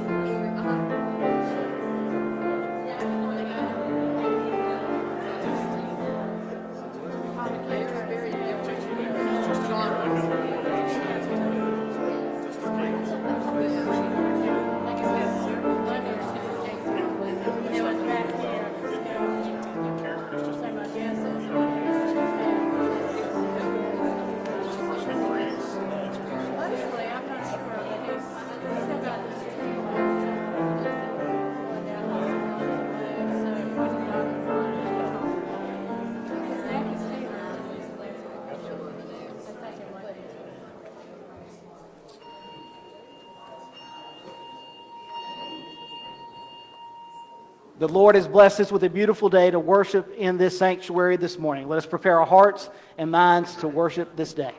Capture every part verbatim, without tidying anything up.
The Lord has blessed us with a beautiful day to worship in this sanctuary this morning. Let us prepare our hearts and minds to worship this day.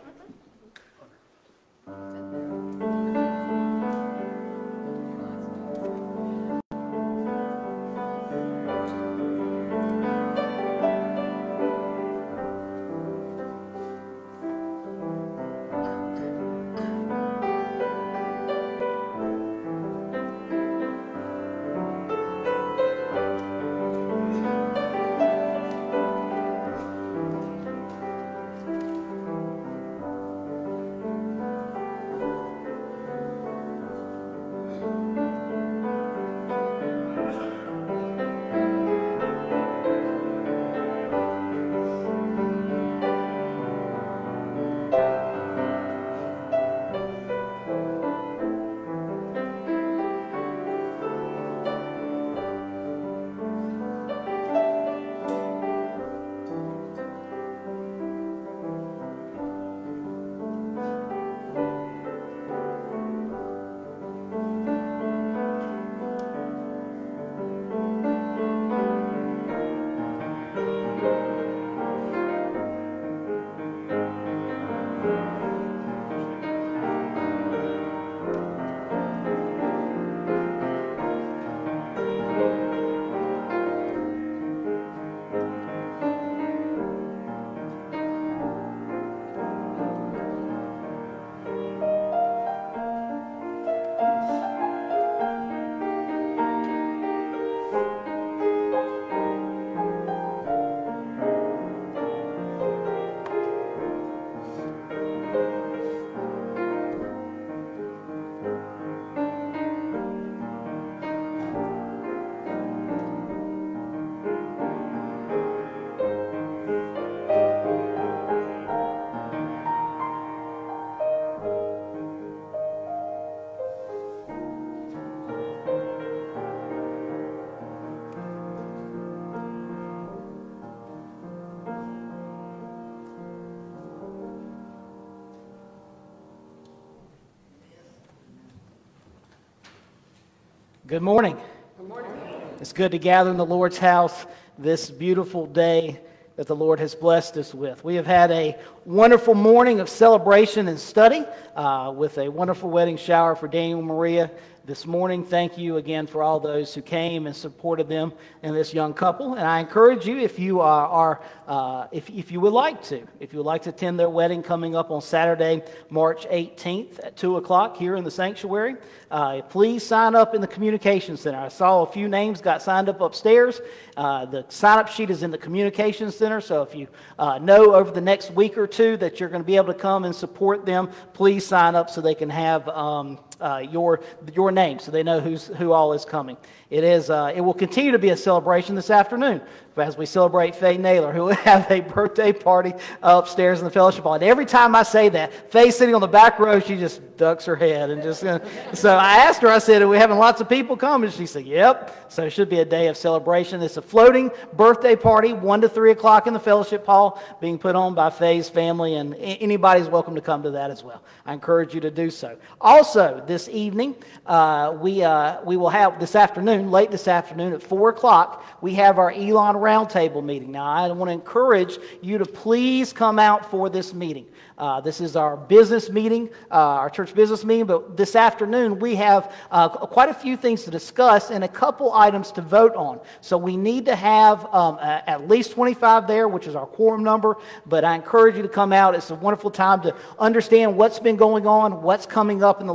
Good morning. Good morning. It's good to gather in the Lord's house this beautiful day that the Lord has blessed us with. We have had a wonderful morning of celebration and study uh, with a wonderful wedding shower for Daniel and Maria this morning. Thank you again for all those who came and supported them and this young couple. And I encourage you, if you are, are uh, if, if you would like to, if you would like to attend their wedding coming up on Saturday, March eighteenth at two o'clock here in the sanctuary, uh, please sign up in the Communication Center. I saw a few names got signed up upstairs. Uh, the sign-up sheet is in the Communication Center, so if you uh, know over the next week or two that you're going to be able to come and support them, please sign up so they can have um, uh, your your name, so they know who's who all is coming. It is. Uh, it will continue to be a celebration this afternoon as we celebrate Faye Naylor, who will have a birthday party upstairs in the fellowship hall. And every time I say that, Faye's sitting on the back row, she just ducks her head and just. Uh, so I asked her. I said, "Are we having lots of people come?" And she said, "Yep." So it should be a day of celebration. It's a floating birthday party, one to three o'clock in the fellowship hall, being put on by Faye's family, and anybody's welcome to come to that as well. I encourage you to do so. Also, this evening, uh, we uh, we will have this afternoon, late this afternoon at four o'clock, we have our Elon Roundtable meeting. Now, I want to encourage you to please come out for this meeting. Uh, this is our business meeting, uh, our church business meeting, but this afternoon we have uh, quite a few things to discuss and a couple items to vote on. So we need to have um, a, at least twenty-five there, which is our quorum number, but I encourage you to come out. It's a wonderful time to understand what's been going on, what's coming up in the life of our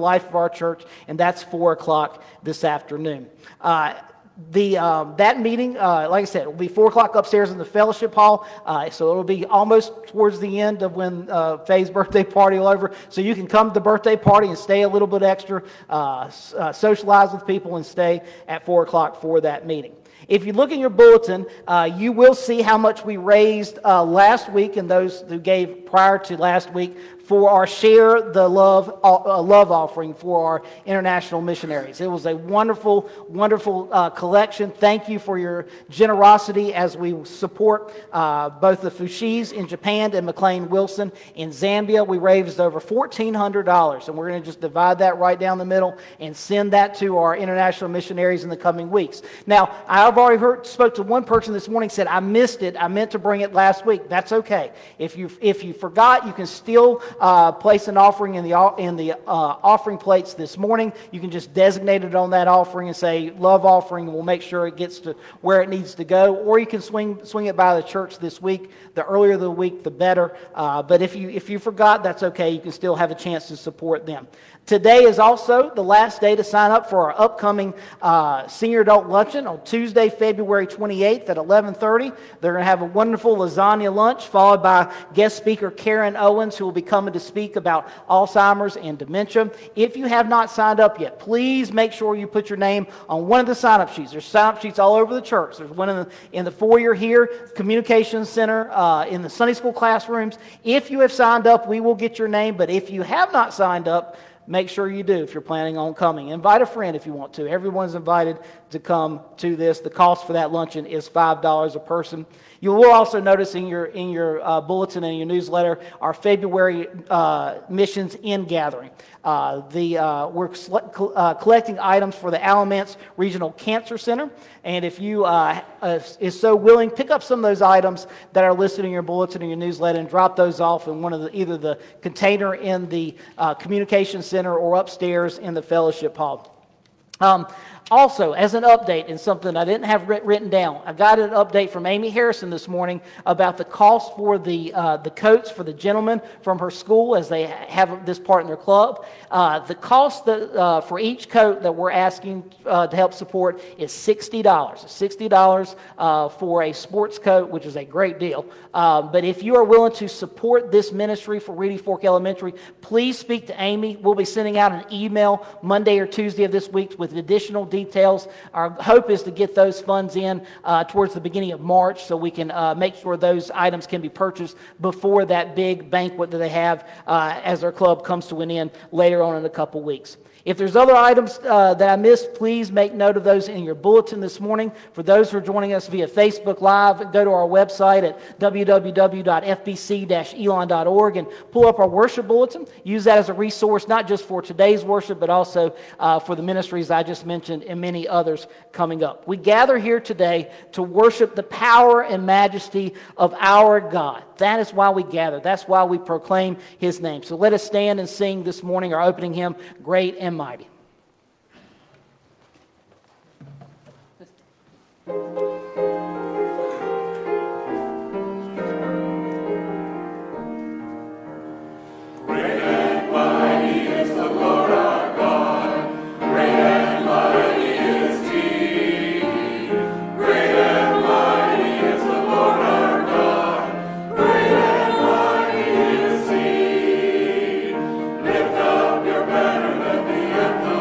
our church, and that's four o'clock this afternoon. Uh, The um, that meeting, uh, like I said, it will be four o'clock upstairs in the fellowship hall. Uh, so it will be almost towards the end of when uh, Faye's birthday party will over. So you can come to the birthday party and stay a little bit extra, uh, uh, socialize with people, and stay at four o'clock for that meeting. If you look in your bulletin, uh, you will see how much we raised uh, last week, and those who gave prior to last week, for our Share the Love uh, love offering for our international missionaries. It was a wonderful, wonderful uh, collection. Thank you for your generosity as we support uh, both the Fushis in Japan and McLean Wilson in Zambia. We raised over fourteen hundred dollars, and we're going to just divide that right down the middle and send that to our international missionaries in the coming weeks. Now, I've already heard, spoke to one person this morning, said, I missed it. I meant to bring it last week. That's okay. If you if you forgot, you can still Uh, place an offering in the in the uh, offering plates this morning. You can just designate it on that offering and say love offering, and we'll make sure it gets to where it needs to go. Or you can swing swing it by the church this week. The earlier the week, the better. Uh, but if you if you forgot, that's okay. You can still have a chance to support them. Today is also the last day to sign up for our upcoming uh, senior adult luncheon on Tuesday, February twenty-eighth at eleven thirty. They're going to have a wonderful lasagna lunch followed by guest speaker Karen Owens, who will be coming to speak about Alzheimer's and dementia. If you have not signed up yet, please make sure you put your name on one of the sign-up sheets. There's sign-up sheets all over the church. There's one in the, in the foyer here, Communications Center, uh, in the Sunday school classrooms. If you have signed up, we will get your name. But if you have not signed up, make sure you do if you're planning on coming. Invite a friend if you want to. Everyone's invited to come to this. The cost for that luncheon is five dollars a person. You will also notice in your in your uh, bulletin and your newsletter our February uh, missions in gathering. Uh, the uh, we're uh, collecting items for the Alamance Regional Cancer Center, and if you uh, uh, is so willing, pick up some of those items that are listed in your bulletin and your newsletter, and drop those off in one of the either the container in the uh, communication center or upstairs in the fellowship hall. Um, Also, as an update, and something I didn't have writ- written down, I got an update from Amy Harrison this morning about the cost for the uh, the coats for the gentlemen from her school as they have this part in their club. Uh, the cost that, uh, for each coat that we're asking uh, to help support is sixty dollars. sixty dollars uh, for a sports coat, which is a great deal. Uh, but if you are willing to support this ministry for Reedy Fork Elementary, please speak to Amy. We'll be sending out an email Monday or Tuesday of this week with additional details. Our hope is to get those funds in uh, towards the beginning of March so we can uh, make sure those items can be purchased before that big banquet that they have uh, as our club comes to an end later on in a couple weeks. If there's other items uh, that I missed, please make note of those in your bulletin this morning. For those who are joining us via Facebook Live, go to our website at w w w dot f b c dash elon dot org and pull up our worship bulletin. Use that as a resource, not just for today's worship, but also uh, for the ministries I just mentioned and many others coming up. We gather here today to worship the power and majesty of our God. That is why we gather. That's why we proclaim His name. So let us stand and sing this morning our opening hymn, Great and Mighty. Lift up your banner, let the anthem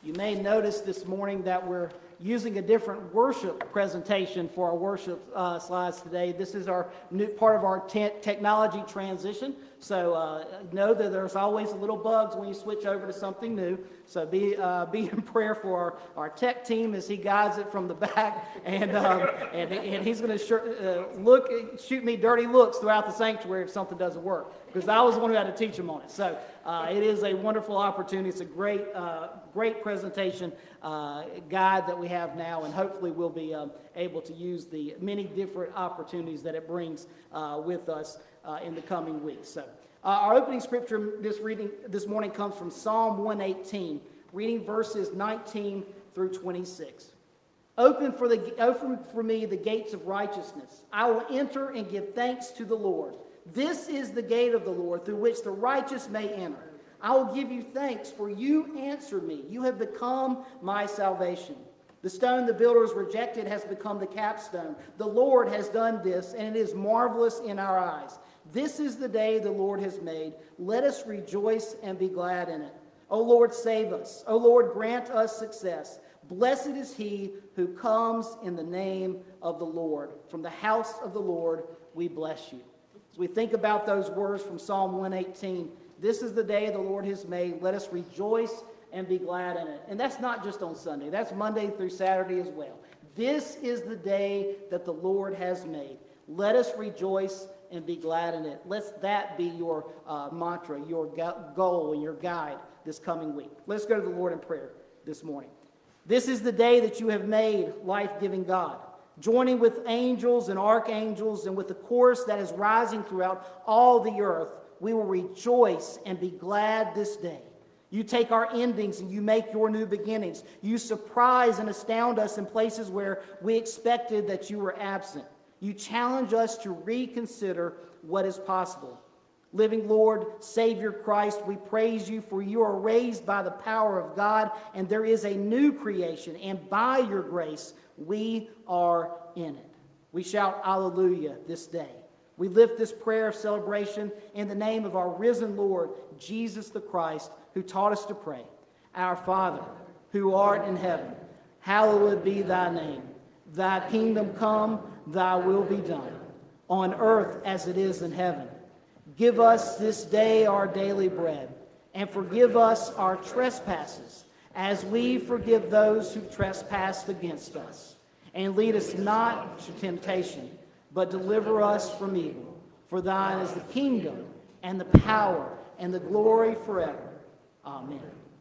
You may notice this morning that we're using a different worship presentation for our worship uh, slides today. This is our new part of our te- technology transition. So uh, know that there's always little bugs when you switch over to something new. So be uh, be in prayer for our, our tech team as he guides it from the back, and um, and, and he's going to sh- uh, look shoot me dirty looks throughout the sanctuary if something doesn't work, because I was the one who had to teach him on it. So uh, it is a wonderful opportunity. It's a great uh, great presentation uh, guide that we have now, and hopefully we'll be um, able to use the many different opportunities that it brings uh, with us uh, in the coming weeks. So. Uh, our opening scripture this reading this morning comes from Psalm one eighteen, reading verses nineteen through twenty-six. Open for the open for me the gates of righteousness. I will enter and give thanks to the Lord. This is the gate of the Lord through which the righteous may enter. I will give you thanks, for you answered me. You have become my salvation. The stone the builders rejected has become the capstone. The Lord has done this, and it is marvelous in our eyes. This is the day the Lord has made. Let us rejoice and be glad in it. O Lord, save us. O Lord, grant us success. Blessed is he who comes in the name of the Lord. From the house of the Lord, we bless you. As we think about those words from Psalm one eighteen, this is the day the Lord has made. Let us rejoice and be glad in it. And that's not just on Sunday. That's Monday through Saturday as well. This is the day that the Lord has made. Let us rejoice and be glad in it. Let that be your uh, mantra, your go- goal, and your guide this coming week. Let's go to the Lord in prayer this morning. This is the day that you have made, life-giving God. Joining with angels and archangels and with the chorus that is rising throughout all the earth, we will rejoice and be glad this day. You take our endings and you make your new beginnings. You surprise and astound us in places where we expected that you were absent. You challenge us to reconsider what is possible. Living Lord, Savior Christ, we praise you, for you are raised by the power of God, and there is a new creation, and by your grace, we are in it. We shout Alleluia this day. We lift this prayer of celebration in the name of our risen Lord, Jesus the Christ, who taught us to pray. Our Father, who art in heaven, hallowed be thy name. Thy kingdom come, thy will be done, on earth as it is in heaven. Give us this day our daily bread, and forgive us our trespasses, as we forgive those who trespass against us. And lead us not to temptation, but deliver us from evil. For thine is the kingdom, and the power, and the glory forever. Amen.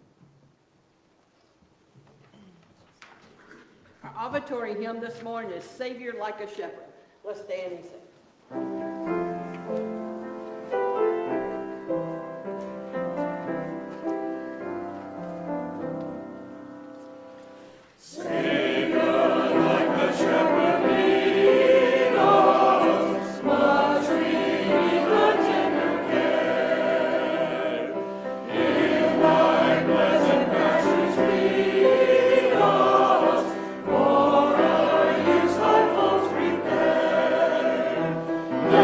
Our offertory hymn this morning is Savior Like a Shepherd. Let's stand and sing. Yeah.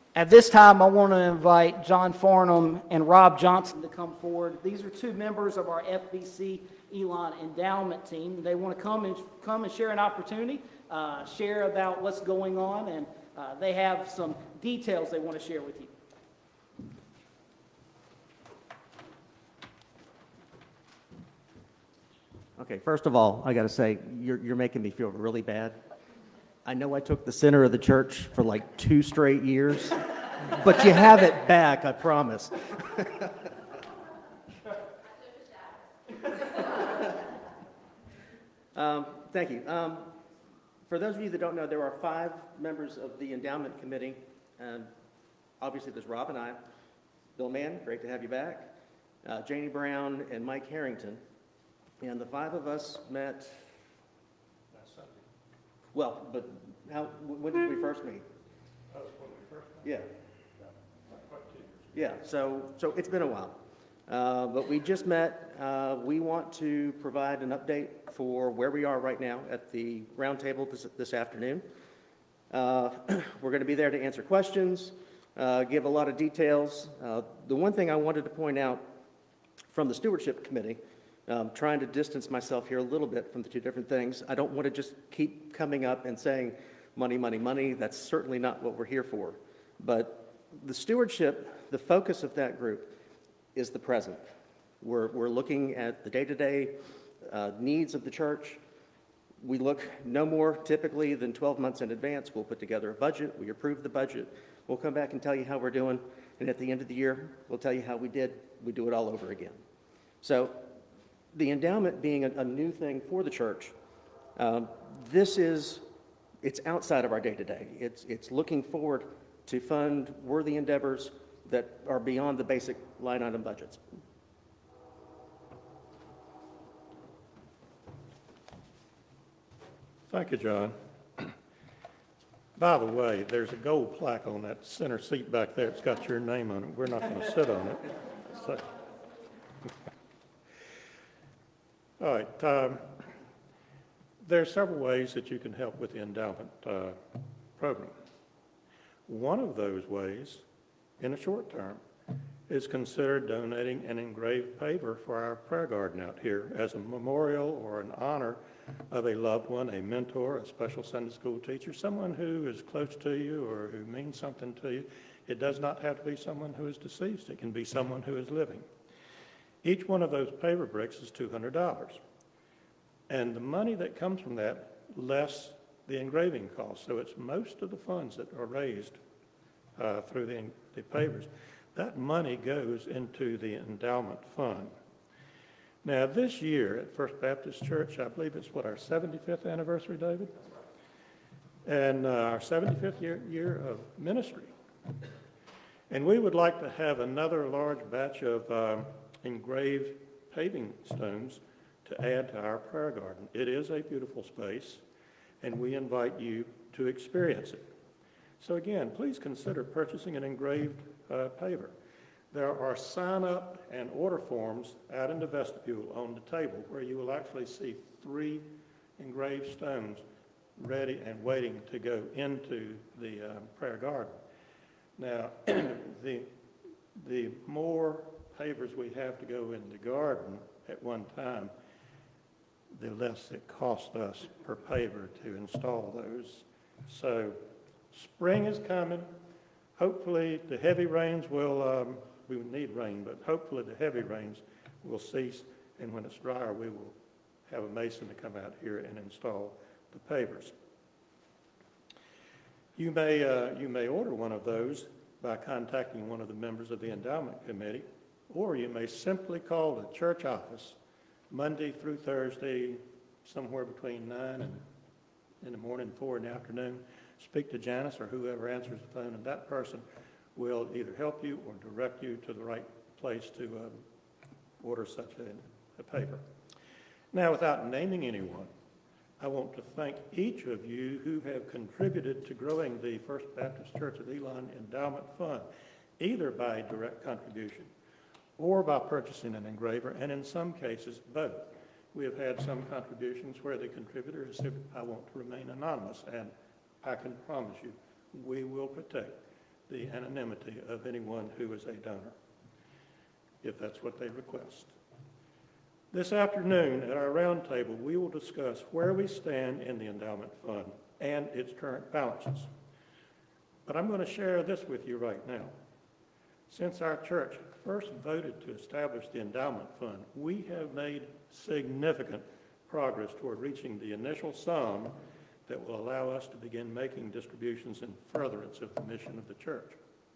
At this time, I want to invite John Farnham and Rob Johnson to come forward. These are two members of our F B C Elon endowment team. They want to come and come and share an opportunity, uh, share about what's going on, and uh, they have some details they want to share with you. Okay, first of all, I got to say, you're, you're making me feel really bad. I know I took the center of the church for like two straight years, but you have it back, I promise. um, thank you. Um, for those of you that don't know, there are five members of the endowment committee. And obviously, there's Rob and I, Bill Mann, great to have you back, uh, Janie Brown, and Mike Harrington. And the five of us met, well, but how, when did we first meet? That was when we first met. Yeah, Like, what, two years? yeah, so, so it's been a while. Uh, but we just met. Uh, we want to provide an update for where we are right now at the roundtable this, this afternoon. Uh, we're going to be there to answer questions, uh, give a lot of details. Uh, the one thing I wanted to point out from the stewardship committee, Um, trying to distance myself here a little bit from the two different things. I don't want to just keep coming up and saying money, money, money. That's certainly not what we're here for. But the stewardship, the focus of that group is the present. We're, we're looking at the day-to-day uh, needs of the church. We look no more typically than twelve months in advance. We'll put together a budget. We approve the budget. We'll come back and tell you how we're doing. And at the end of the year, we'll tell you how we did. We do it all over again. So the endowment being a, a new thing for the church, um, this is, it's outside of our day-to-day. It's, it's looking forward to fund worthy endeavors that are beyond the basic line item budgets. Thank you, John. By the way, there's a gold plaque on that center seat back there. It's got your name on it. We're not going to sit on it. So. All right. Um, there are several ways that you can help with the endowment uh, program. One of those ways, in the short term, is consider donating an engraved paver for our prayer garden out here as a memorial or an honor of a loved one, a mentor, a special Sunday school teacher, someone who is close to you or who means something to you. It does not have to be someone who is deceased. It can be someone who is living. Each one of those paver bricks is two hundred dollars. And the money that comes from that less the engraving cost. So it's most of the funds that are raised uh, through the, the pavers. That money goes into the endowment fund. Now, this year at First Baptist Church, I believe it's what, our seventy-fifth anniversary, David? And uh, our seventy-fifth year, year of ministry. And we would like to have another large batch of um, engraved paving stones to add to our prayer garden. It is a beautiful space, and we invite you to experience it. So again, please consider purchasing an engraved uh, paver. There are sign-up and order forms out in the vestibule on the table where you will actually see three engraved stones ready and waiting to go into the uh, prayer garden. Now, the, the more pavers we have to go in the garden at one time, the less it costs us per paver to install those. So spring is coming. Hopefully the heavy rains will, um, we need rain, but hopefully the heavy rains will cease, and when it's drier, we will have a mason to come out here and install the pavers. You may, uh, you may order one of those by contacting one of the members of the endowment committee, or you may simply call the church office Monday through Thursday, somewhere between nine and in the morning, four in the afternoon. Speak to Janice or whoever answers the phone, and that person will either help you or direct you to the right place to um, order such a, a paper. Now, without naming anyone, I want to thank each of you who have contributed to growing the First Baptist Church of Elon Endowment Fund, either by direct contribution or by purchasing an engraver, and in some cases, both. We have had some contributions where the contributor has said, I want to remain anonymous, and I can promise you, we will protect the anonymity of anyone who is a donor, if that's what they request. This afternoon at our roundtable, we will discuss where we stand in the endowment fund and its current balances. But I'm going to share this with you right now. Since our church first voted to establish the endowment fund, we have made significant progress toward reaching the initial sum that will allow us to begin making distributions in furtherance of the mission of the church.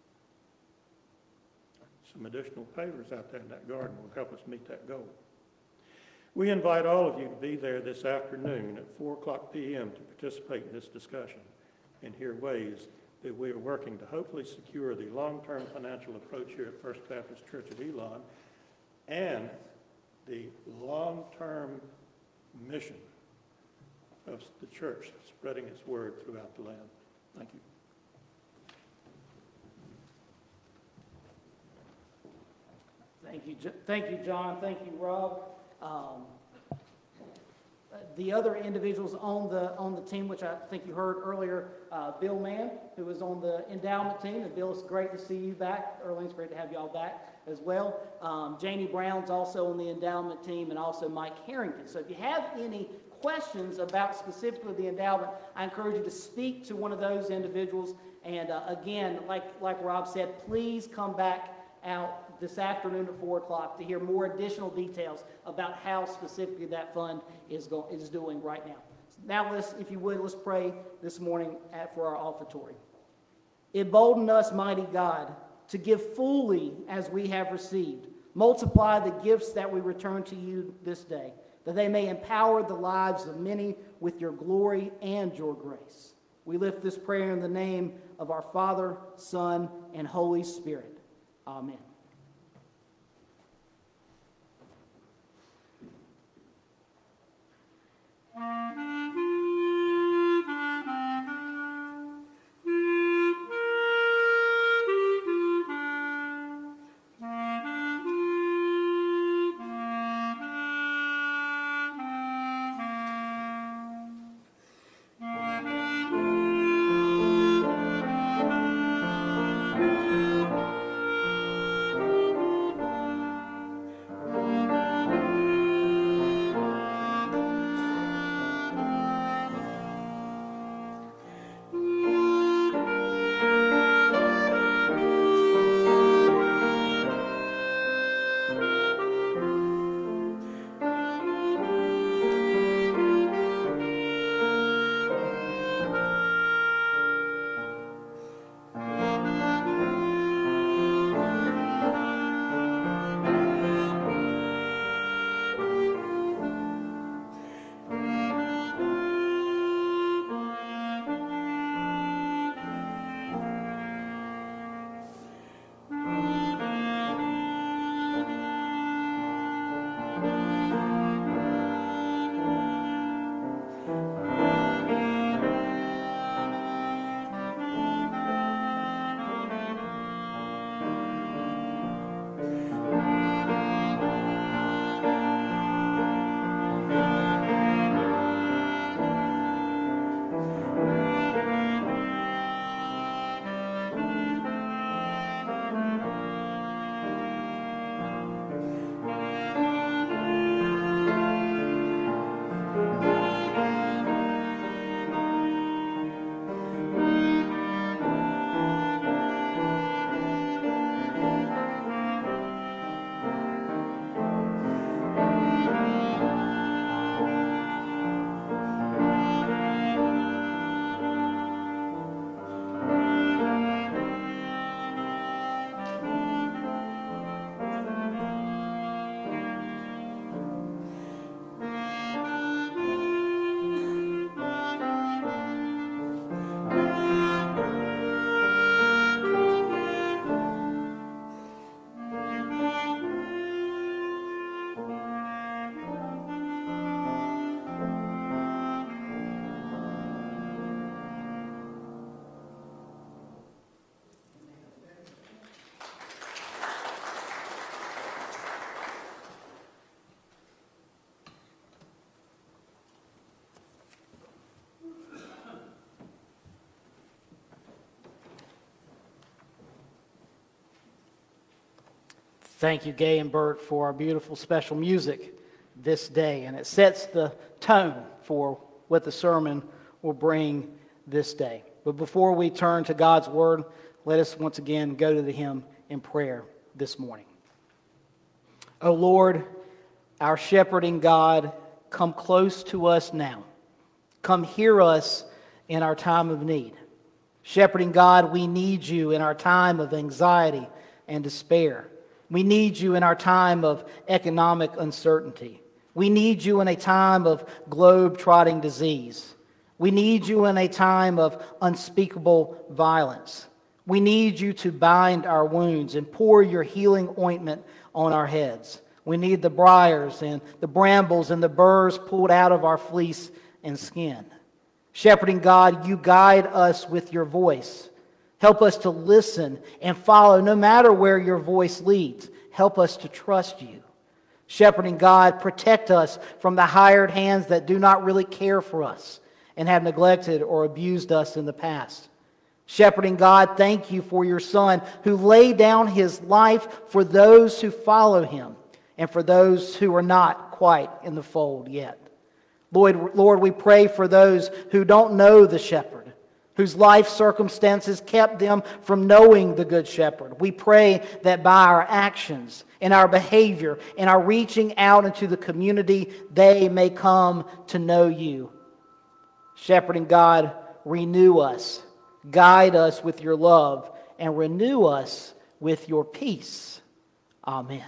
Some additional pavers out there in that garden will help us meet that goal. We invite all of you to be there this afternoon at four o'clock p m to participate in this discussion and hear ways that we are working to hopefully secure the long-term financial approach here at First Baptist Church of Elon and the long-term mission of the church spreading its word throughout the land. Thank you. Thank you, Jo- thank you, John. Thank you, Rob. Um, The other individuals on the, on the team, which I think you heard earlier, uh, Bill Mann, who was on the endowment team, and Bill, it's great to see you back. Early, it's great to have you all back as well. Um, Janie Brown's also on the endowment team, and also Mike Harrington. So if you have any questions about specifically the endowment, I encourage you to speak to one of those individuals. And uh, again, like, like Rob said, please come back out this afternoon at four o'clock to hear more additional details about how specifically that fund is go, is doing right now. Now let's, if you would, let's pray this morning at, for our offertory. Embolden us, mighty God, to give fully as we have received. Multiply the gifts that we return to you this day, that they may empower the lives of many with your glory and your grace. We lift this prayer in the name of our Father, Son, and Holy Spirit. Amen. Thank you, Gay and Bert, for our beautiful special music this day. And it sets the tone for what the sermon will bring this day. But before we turn to God's Word, let us once again go to the hymn in prayer this morning. O Lord, our shepherding God, come close to us now. Come hear us in our time of need. Shepherding God, we need you in our time of anxiety and despair. We need you in our time of economic uncertainty. We need you in a time of globe-trotting disease. We need you in a time of unspeakable violence. We need you to bind our wounds and pour your healing ointment on our heads. We need the briars and the brambles and the burrs pulled out of our fleece and skin. Shepherding God, you guide us with your voice. Help us to listen and follow no matter where your voice leads. Help us to trust you. Shepherding God, protect us from the hired hands that do not really care for us and have neglected or abused us in the past. Shepherding God, thank you for your Son who laid down his life for those who follow him and for those who are not quite in the fold yet. Lord, Lord, we pray for those who don't know the shepherd, whose life circumstances kept them from knowing the good shepherd. We pray that by our actions and our behavior and our reaching out into the community, they may come to know you. Shepherding God, renew us, guide us with your love, and renew us with your peace. Amen.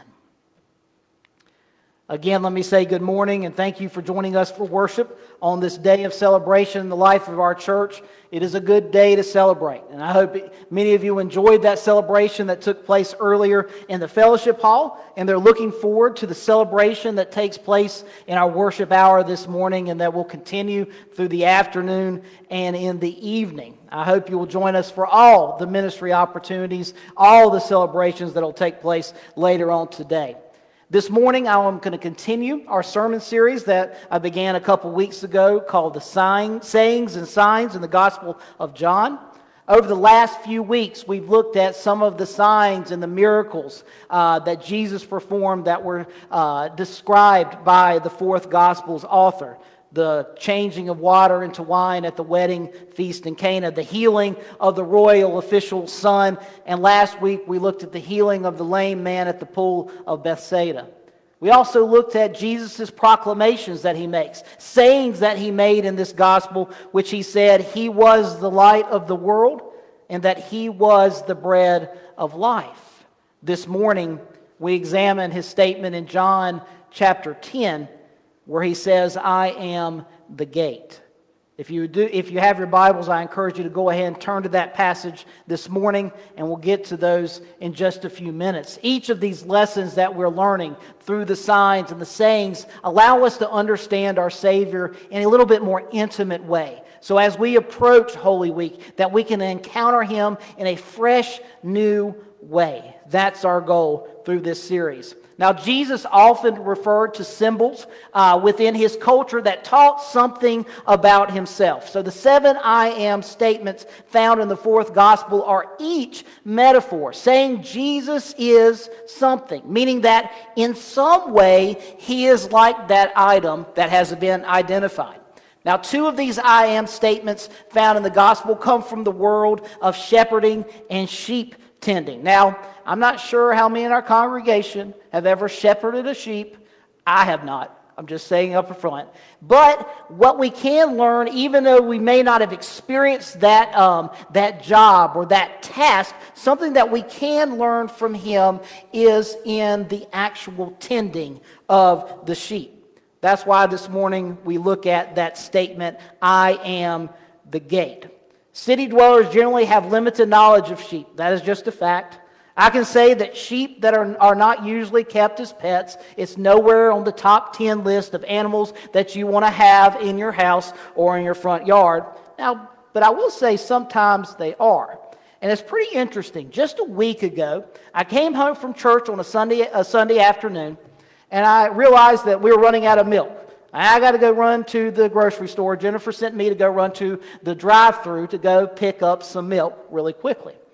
Again, let me say good morning and thank you for joining us for worship on this day of celebration in the life of our church. It is a good day to celebrate, and I hope many of you enjoyed that celebration that took place earlier in the fellowship hall, and they're looking forward to the celebration that takes place in our worship hour this morning and that will continue through the afternoon and in the evening. I hope you will join us for all the ministry opportunities, all the celebrations that will take place later on today. This morning, I'm going to continue our sermon series that I began a couple weeks ago called The Sign, Sayings and Signs in the Gospel of John. Over the last few weeks, we've looked at some of the signs and the miracles uh, that Jesus performed that were uh, described by the fourth Gospel's author. The changing of water into wine at the wedding feast in Cana, the healing of the royal official's son, and last week we looked at the healing of the lame man at the pool of Bethsaida. We also looked at Jesus' proclamations that he makes, sayings that he made in this gospel, which he said he was the light of the world and that he was the bread of life. This morning we examine his statement in John chapter ten, where he says, I am the gate. If you do, if you have your Bibles, I encourage you to go ahead and turn to that passage this morning, and we'll get to those in just a few minutes. Each of these lessons that we're learning through the signs and the sayings allow us to understand our Savior in a little bit more intimate way. So as we approach Holy Week, that we can encounter him in a fresh, new way. That's our goal through this series. Now, Jesus often referred to symbols uh, within his culture that taught something about himself. So the seven I am statements found in the fourth gospel are each metaphor, saying Jesus is something, meaning that in some way he is like that item that has been identified. Now, two of these I am statements found in the gospel come from the world of shepherding and sheep tending. Now, I'm not sure how many in our congregation have ever shepherded a sheep. I have not. I'm just saying up front. But what we can learn, even though we may not have experienced that, um, that job or that task, something that we can learn from him is in the actual tending of the sheep. That's why this morning we look at that statement, I am the gate. City dwellers generally have limited knowledge of sheep. That is just a fact. I can say that sheep that are, are not usually kept as pets, it's nowhere on the top ten list of animals that you want to have in your house or in your front yard. Now, but I will say sometimes they are. And it's pretty interesting. Just a week ago, I came home from church on a Sunday, a Sunday afternoon, and I realized that we were running out of milk. I got to go run to the grocery store. Jennifer sent me to go run to the drive-thru to go pick up some milk really quickly. Well,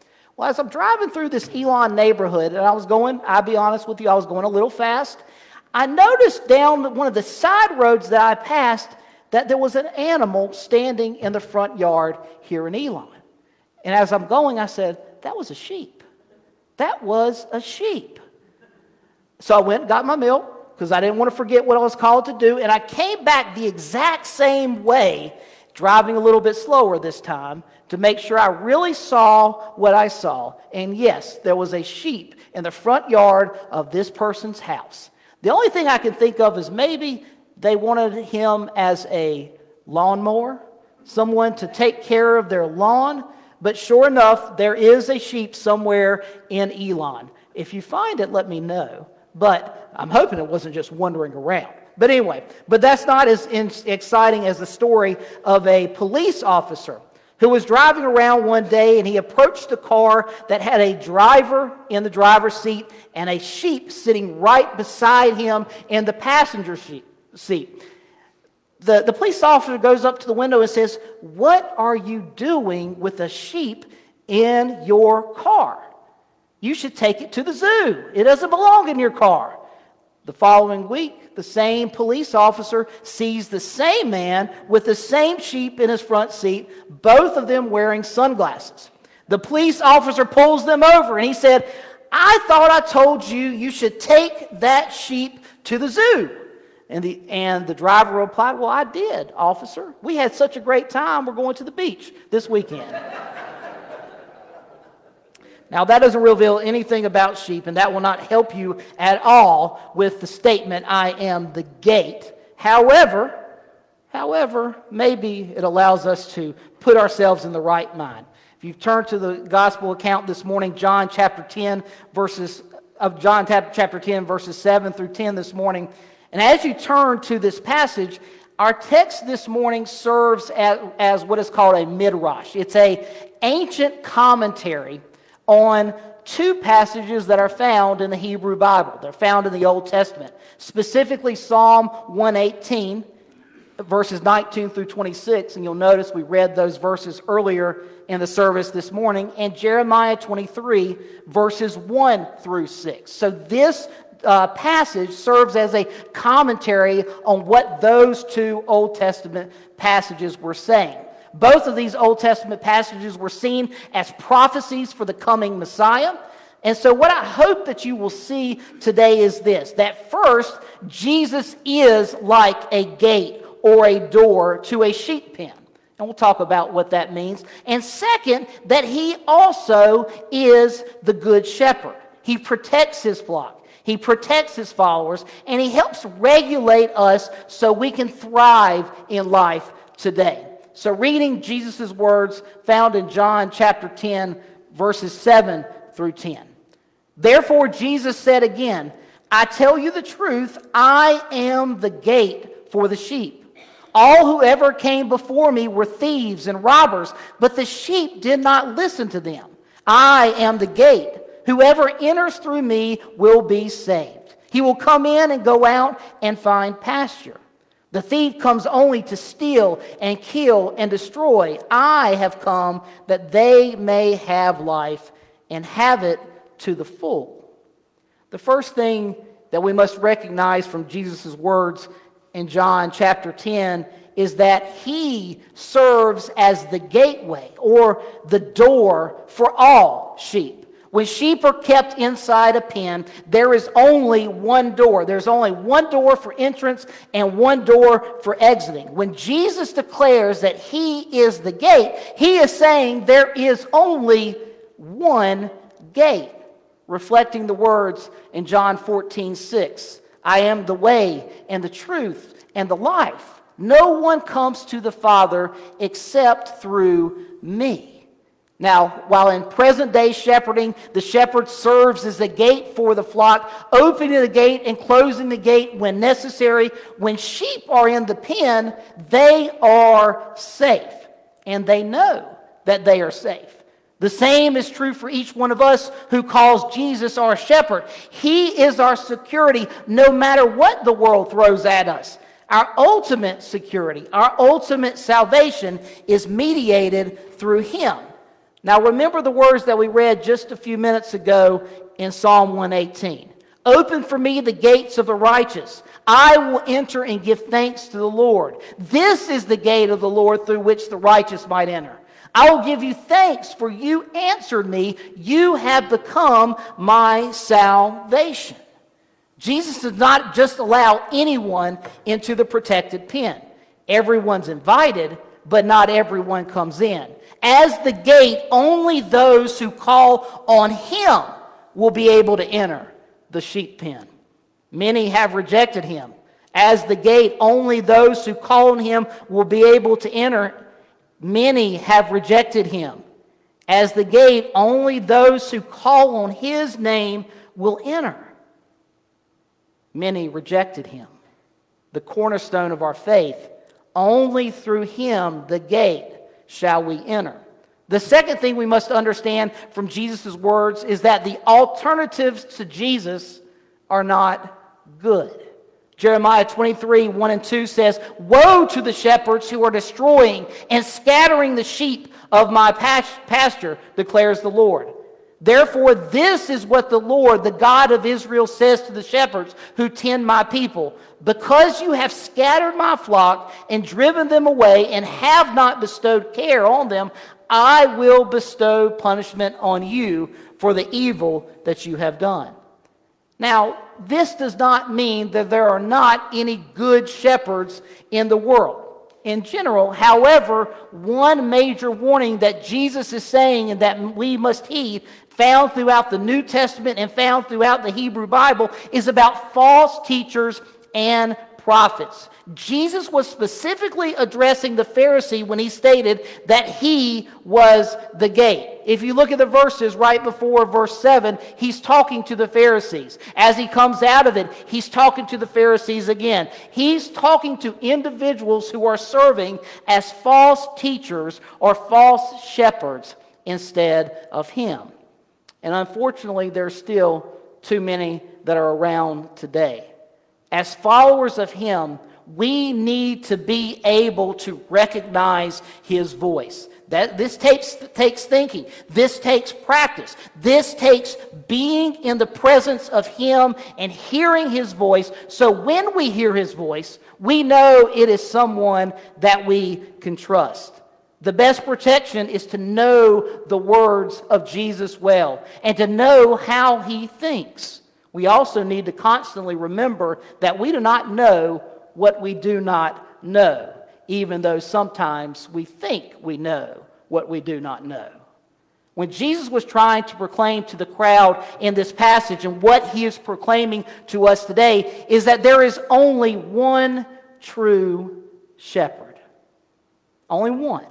Well, as I'm driving through this Elon neighborhood, and I was going, I'll be honest with you, I was going a little fast, I noticed down one of the side roads that I passed that there was an animal standing in the front yard here in Elon. And as I'm going, I said, that was a sheep. That was a sheep. So I went and got my milk because I didn't want to forget what I was called to do. And I came back the exact same way, driving a little bit slower this time, to make sure I really saw what I saw. And yes, there was a sheep in the front yard of this person's house. The only thing I can think of is maybe they wanted him as a lawnmower, someone to take care of their lawn. But sure enough, there is a sheep somewhere in Elon. If you find it, let me know. But I'm hoping it wasn't just wandering around. But anyway, but that's not as in- exciting as the story of a police officer who was driving around one day, and he approached a car that had a driver in the driver's seat and a sheep sitting right beside him in the passenger seat. The, the police officer goes up to the window and says, "What are you doing with a sheep in your car? You should take it to the zoo. It doesn't belong in your car." The following week, the same police officer sees the same man with the same sheep in his front seat, both of them wearing sunglasses. The police officer pulls them over and he said, "I thought I told you you should take that sheep to the zoo." And the, and the driver replied, "Well, I did, officer. We had such a great time. We're going to the beach this weekend." Now, that doesn't reveal anything about sheep, and that will not help you at all with the statement, "I am the gate." However, however, maybe it allows us to put ourselves in the right mind. If you've turned to the gospel account this morning, John chapter ten, verses of John chapter ten, verses seven through ten this morning, and as you turn to this passage, our text this morning serves as, as what is called a midrash. It's an ancient commentary on two passages that are found in the Hebrew Bible. They're found in the Old Testament, specifically Psalm one eighteen, verses nineteen through twenty-six, and you'll notice we read those verses earlier in the service this morning, and Jeremiah twenty-three, verses one through six. So this uh, passage serves as a commentary on what those two Old Testament passages were saying. Both of these Old Testament passages were seen as prophecies for the coming Messiah. And so what I hope that you will see today is this, that first, Jesus is like a gate or a door to a sheep pen. And we'll talk about what that means. And second, that he also is the good shepherd. He protects his flock. He protects his followers. And he helps regulate us so we can thrive in life today. So reading Jesus' words found in John chapter ten, verses seven through ten. "Therefore Jesus said again, I tell you the truth, I am the gate for the sheep. All who ever came before me were thieves and robbers, but the sheep did not listen to them. I am the gate. Whoever enters through me will be saved. He will come in and go out and find pasture. The thief comes only to steal and kill and destroy. I have come that they may have life and have it to the full." The first thing that we must recognize from Jesus' words in John chapter ten is that he serves as the gateway or the door for all sheep. When sheep are kept inside a pen, there is only one door. There's only one door for entrance and one door for exiting. When Jesus declares that he is the gate, he is saying there is only one gate, reflecting the words in John fourteen six. "I am the way and the truth and the life. No one comes to the Father except through me." Now, while in present-day shepherding, the shepherd serves as a gate for the flock, opening the gate and closing the gate when necessary, when sheep are in the pen, they are safe, and they know that they are safe. The same is true for each one of us who calls Jesus our shepherd. He is our security no matter what the world throws at us. Our ultimate security, our ultimate salvation is mediated through him. Now remember the words that we read just a few minutes ago in Psalm one eighteen. Open for me the gates of the righteous. I will enter and give thanks to the Lord. This is the gate of the Lord through which the righteous might enter. I will give you thanks, for you answered me. You have become my salvation. Jesus does not just allow anyone into the protected pen. Everyone's invited, but not everyone comes in. As the gate, only those who call on him will be able to enter the sheep pen. Many have rejected him. As the gate, only those who call on him will be able to enter. Many have rejected him. As the gate, only those who call on his name will enter. Many rejected him. The cornerstone of our faith, only through him, the gate, shall we enter. The second thing we must understand from Jesus' words is that the alternatives to Jesus are not good. Jeremiah twenty-three, one and two says, Woe to the shepherds who are destroying and scattering the sheep of my pasture, declares the Lord. Therefore, this is what the Lord, the God of Israel, says to the shepherds who tend my people. Because you have scattered my flock and driven them away and have not bestowed care on them, I will bestow punishment on you for the evil that you have done. Now, this does not mean that there are not any good shepherds in the world. In general, however, one major warning that Jesus is saying and that we must heed, found throughout the New Testament and found throughout the Hebrew Bible, is about false teachers and prophets. Jesus was specifically addressing the Pharisee when he stated that he was the gate. If you look at the verses right before verse seven, he's talking to the Pharisees. As he comes out of it, he's talking to the Pharisees again. He's talking to individuals who are serving as false teachers or false shepherds instead of him. And unfortunately, there's still too many that are around today. As followers of him, we need to be able to recognize his voice. That this takes, takes thinking. This takes practice. This takes being in the presence of him and hearing his voice. So when we hear his voice, we know it is someone that we can trust. The best protection is to know the words of Jesus well and to know how he thinks. We also need to constantly remember that we do not know what we do not know, even though sometimes we think we know what we do not know. When Jesus was trying to proclaim to the crowd in this passage, and what he is proclaiming to us today, is that there is only one true shepherd. Only one.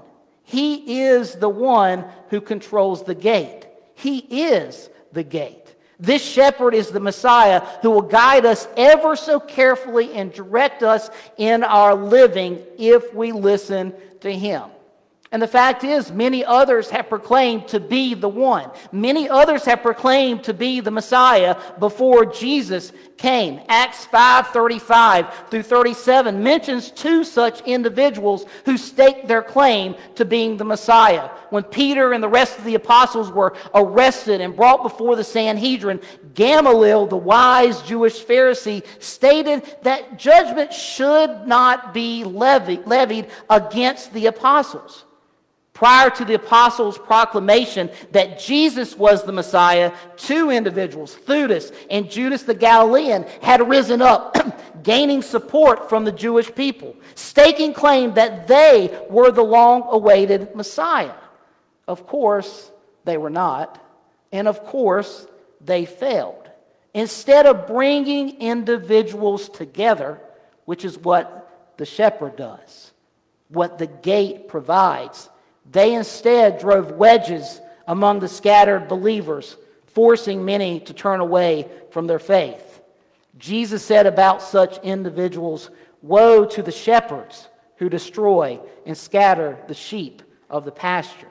He is the one who controls the gate. He is the gate. This shepherd is the Messiah who will guide us ever so carefully and direct us in our living if we listen to him. And the fact is, many others have proclaimed to be the one. Many others have proclaimed to be the Messiah before Jesus came. Acts five thirty-five through thirty-seven mentions two such individuals who staked their claim to being the Messiah. When Peter and the rest of the apostles were arrested and brought before the Sanhedrin, Gamaliel, the wise Jewish Pharisee, stated that judgment should not be levied, levied against the apostles. Prior to the apostles' proclamation that Jesus was the Messiah, two individuals, Theudas and Judas the Galilean, had risen up, gaining support from the Jewish people, staking claim that they were the long-awaited Messiah. Of course, they were not, and of course, they failed. Instead of bringing individuals together, which is what the shepherd does, what the gate provides, they instead drove wedges among the scattered believers, forcing many to turn away from their faith. Jesus said about such individuals, Woe to the shepherds who destroy and scatter the sheep of the pasture.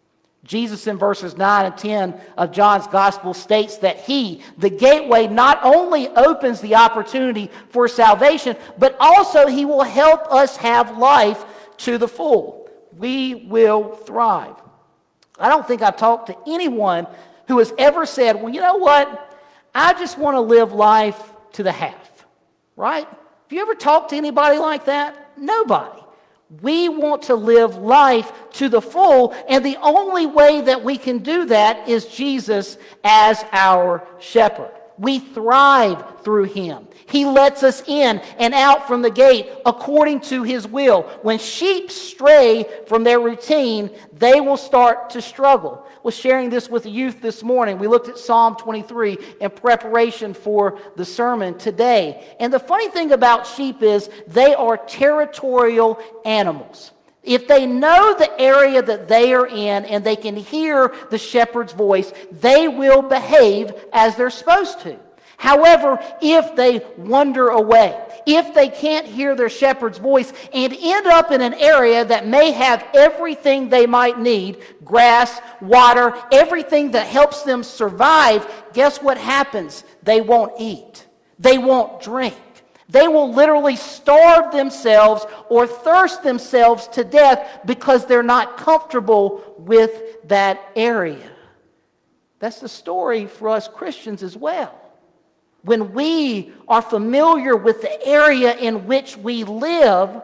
Jesus in verses nine and ten of John's Gospel states that he, the gateway, not only opens the opportunity for salvation, but also he will help us have life to the full. We will thrive. I don't think I've talked to anyone who has ever said, well, you know what? I just want to live life to the half, right? Have you ever talked to anybody like that? Nobody. We want to live life to the full, and the only way that we can do that is Jesus as our shepherd. We thrive through him. He lets us in and out from the gate according to his will. When sheep stray from their routine, they will start to struggle. I was sharing this with the youth this morning. We looked at Psalm twenty-three in preparation for the sermon today. And the funny thing about sheep is they are territorial animals. If they know the area that they are in and they can hear the shepherd's voice, they will behave as they're supposed to. However, if they wander away, if they can't hear their shepherd's voice and end up in an area that may have everything they might need, grass, water, everything that helps them survive, guess what happens? They won't eat. They won't drink. They will literally starve themselves or thirst themselves to death because they're not comfortable with that area. That's the story for us Christians as well. When we are familiar with the area in which we live,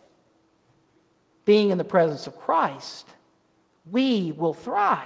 being in the presence of Christ, we will thrive.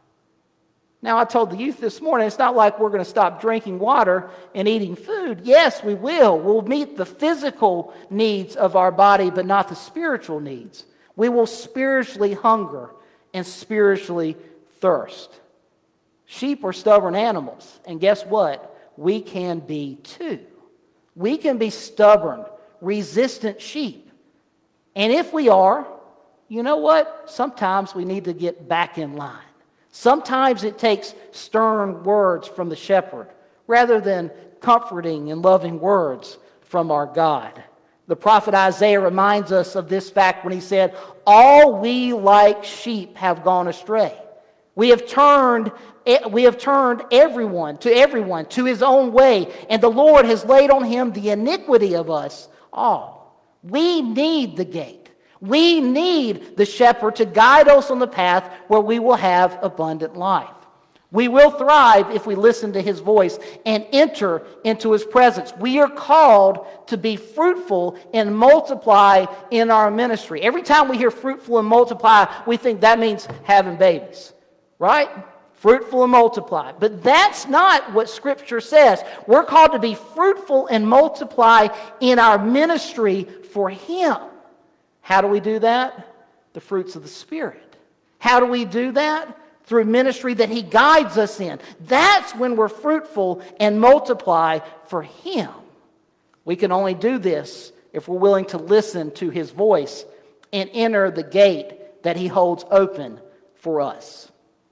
Now, I told the youth this morning, it's not like we're going to stop drinking water and eating food. Yes, we will. We'll meet the physical needs of our body, but not the spiritual needs. We will spiritually hunger and spiritually thirst. Sheep are stubborn animals, and guess what? We can be too. We can be stubborn, resistant sheep. And if we are, you know what? Sometimes we need to get back in line. Sometimes it takes stern words from the shepherd rather than comforting and loving words from our God. The prophet Isaiah reminds us of this fact when he said, all we like sheep have gone astray. We have turned we have turned everyone to everyone to his own way, and the Lord has laid on him the iniquity of us all. We need the gate. We need the shepherd to guide us on the path where we will have abundant life. We will thrive if we listen to his voice and enter into his presence. We are called to be fruitful and multiply in our ministry. Every time we hear fruitful and multiply, we think that means having babies, right? Fruitful and multiply. But that's not what Scripture says. We're called to be fruitful and multiply in our ministry for him. How do we do that? The fruits of the Spirit. How do we do that? Through ministry that he guides us in. That's when we're fruitful and multiply for him. We can only do this if we're willing to listen to his voice and enter the gate that he holds open for us.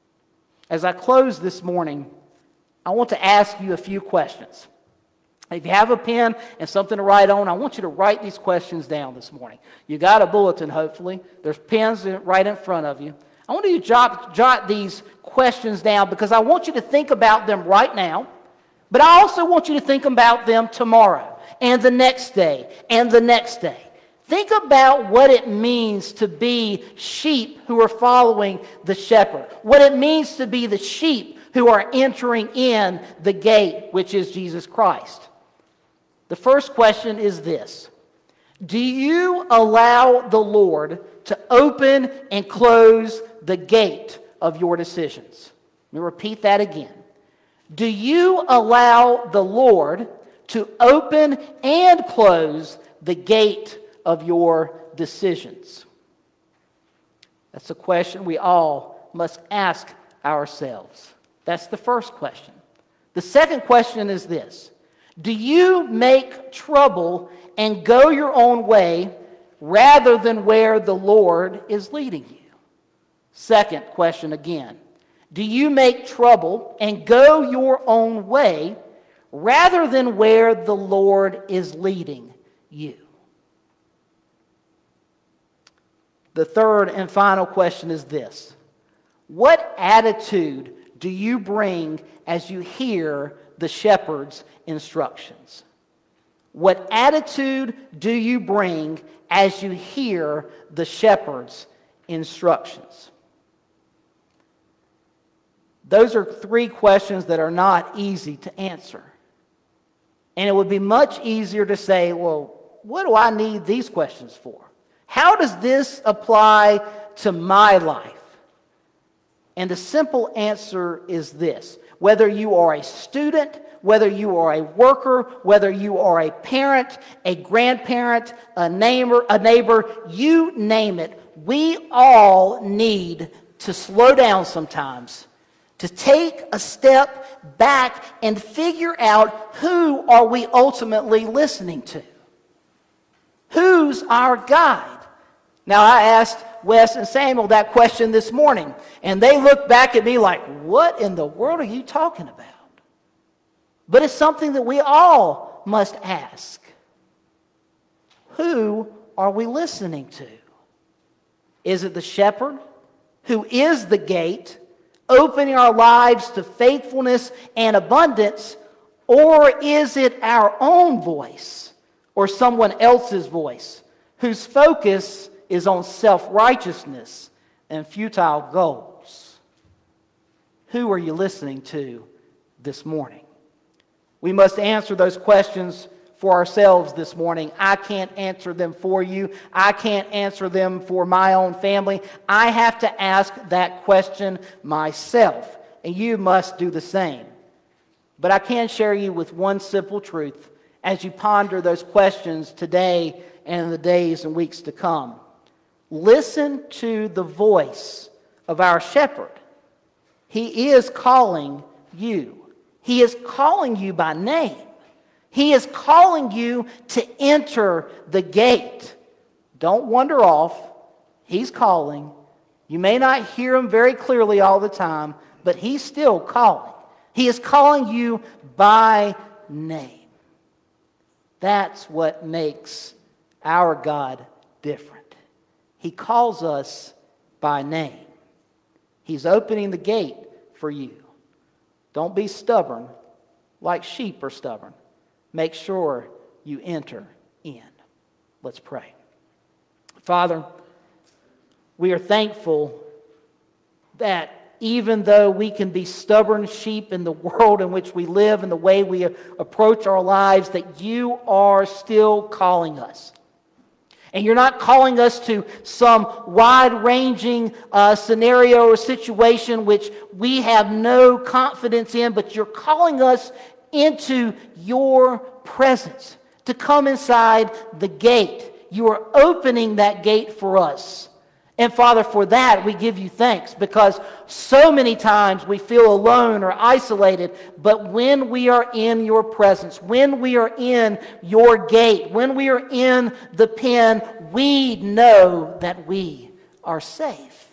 As I close this morning, I want to ask you a few questions. If you have a pen and something to write on, I want you to write these questions down this morning. You got a bulletin, hopefully. There's pens right in front of you. I want you to jot, jot these questions down because I want you to think about them right now, but I also want you to think about them tomorrow and the next day and the next day. Think about what it means to be sheep who are following the shepherd, what it means to be the sheep who are entering in the gate, which is Jesus Christ. The first question is this: do you allow the Lord to open and close the gate of your decisions? Let me repeat that again. Do you allow the Lord to open and close the gate of your decisions? That's a question we all must ask ourselves. That's the first question. The second question is this: do you make trouble and go your own way rather than where the Lord is leading you? Second question again. Do you make trouble and go your own way rather than where the Lord is leading you? The third and final question is this: what attitude do you bring as you hear the shepherd's instructions? What attitude do you bring as you hear the shepherd's instructions? those are three questions that are not easy to answer. And it would be much easier to say, well, what do I need these questions for? How does this apply to my life? And the simple answer is this. Whether you are a student, whether you are a worker, whether you are a parent, a grandparent, a neighbor, a neighbor, you name it, we all need to slow down sometimes, to take a step back and figure out, who are we ultimately listening to? Who's our guide? Now, I asked Wes and Samuel that question this morning, and they looked back at me like, what in the world are you talking about? But it's something that we all must ask. Who are we listening to? Is it the shepherd, who is the gate, opening our lives to faithfulness and abundance, or is it our own voice or someone else's voice whose focus is on self-righteousness and futile goals? Who are you listening to this morning? We must answer those questions for ourselves this morning. I can't answer them for you. I can't answer them for my own family. I have to ask that question myself, and you must do the same. But I can share you with one simple truth as you ponder those questions today and in the days and weeks to come. Listen to the voice of our shepherd. He is calling you. He is calling you by name. He is calling you to enter the gate. Don't wander off. He's calling. You may not hear him very clearly all the time, but he's still calling. He is calling you by name. That's what makes our God different. He calls us by name. He's opening the gate for you. Don't be stubborn like sheep are stubborn. Make sure you enter in. Let's pray. Father, we are thankful that even though we can be stubborn sheep in the world in which we live and the way we approach our lives, that you are still calling us. And you're not calling us to some wide-ranging uh, scenario or situation which we have no confidence in, but you're calling us into your presence, to come inside the gate. You are opening that gate for us. And Father, for that we give you thanks, because so many times we feel alone or isolated, but when we are in your presence, when we are in your gate, when we are in the pen, we know that we are safe.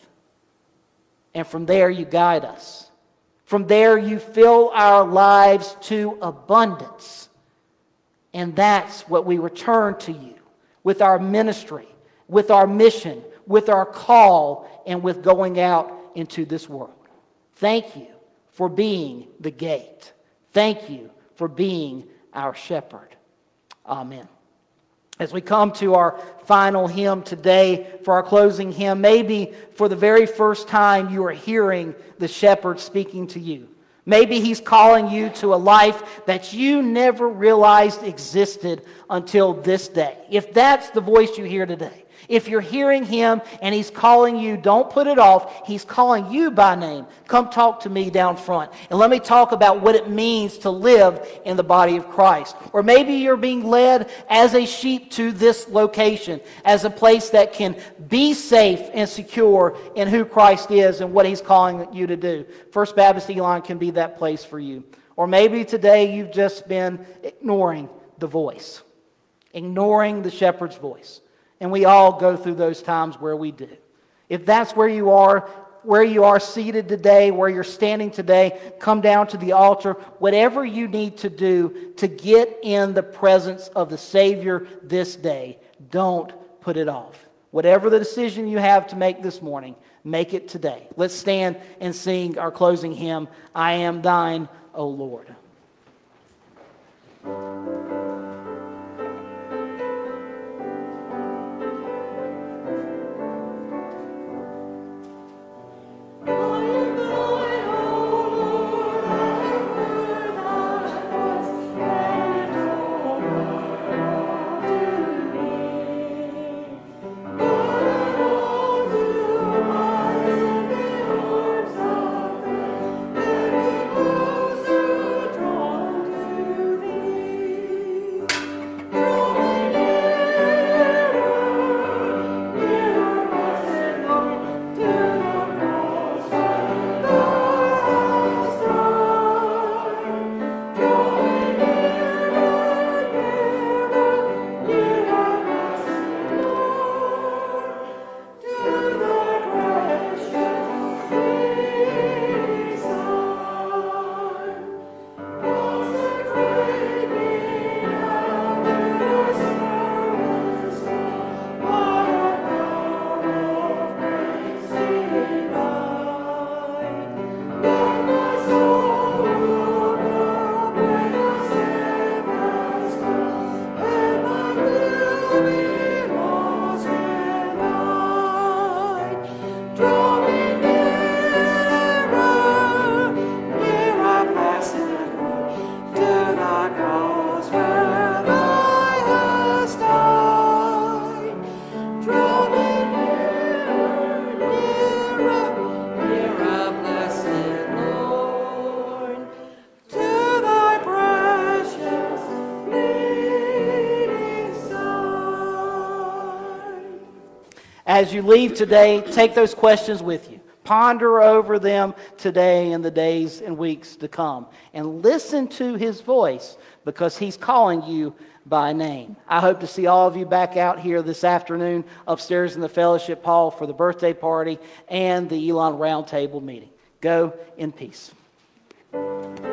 And from there you guide us. From there you fill our lives to abundance. And that's what we return to you with our ministry, with our mission, with our call, and with going out into this world. Thank you for being the gate. Thank you for being our shepherd. Amen. As we come to our final hymn today, for our closing hymn, maybe for the very first time you are hearing the shepherd speaking to you. Maybe he's calling you to a life that you never realized existed until this day. If that's the voice you hear today, if you're hearing him and he's calling you, don't put it off. He's calling you by name. Come talk to me down front. And let me talk about what it means to live in the body of Christ. Or maybe you're being led as a sheep to this location, as a place that can be safe and secure in who Christ is and what he's calling you to do. First Baptist Elon can be that place for you. Or maybe today you've just been ignoring the voice, ignoring the shepherd's voice. And we all go through those times where we do. If that's where you are, where you are seated today, where you're standing today, come down to the altar. Whatever you need to do to get in the presence of the Savior this day, don't put it off. Whatever the decision you have to make this morning, make it today. Let's stand and sing our closing hymn, I Am Thine, O Lord. I am thine, O as you leave today, take those questions with you. Ponder over them today and the days and weeks to come. And listen to his voice, because he's calling you by name. I hope to see all of you back out here this afternoon upstairs in the fellowship hall for the birthday party and the Elon Roundtable meeting. Go in peace.